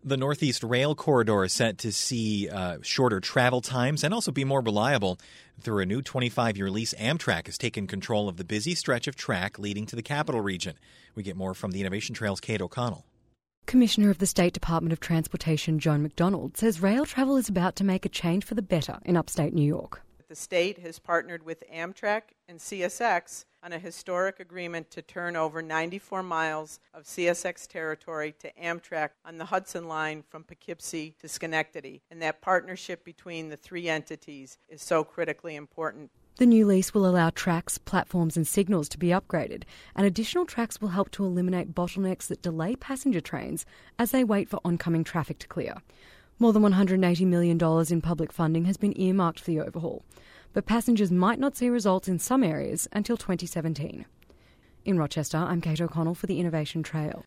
The Northeast Rail Corridor is set to see shorter travel times and also be more reliable. Through a new 25-year lease, Amtrak has taken control of the busy stretch of track leading to the capital region. We get more from the Innovation Trail's Kate O'Connell. Commissioner of the State Department of Transportation, Joan McDonald, says rail travel is about to make a change for the better in upstate New York. The state has partnered with Amtrak and CSX on a historic agreement to turn over 94 miles of CSX territory to Amtrak on the Hudson Line from Poughkeepsie to Schenectady. And that partnership between the three entities is so critically important. The new lease will allow tracks, platforms and signals to be upgraded, and additional tracks will help to eliminate bottlenecks that delay passenger trains as they wait for oncoming traffic to clear. More than $180 million in public funding has been earmarked for the overhaul, but passengers might not see results in some areas until 2017. In Rochester, I'm Kate O'Connell for the Innovation Trail.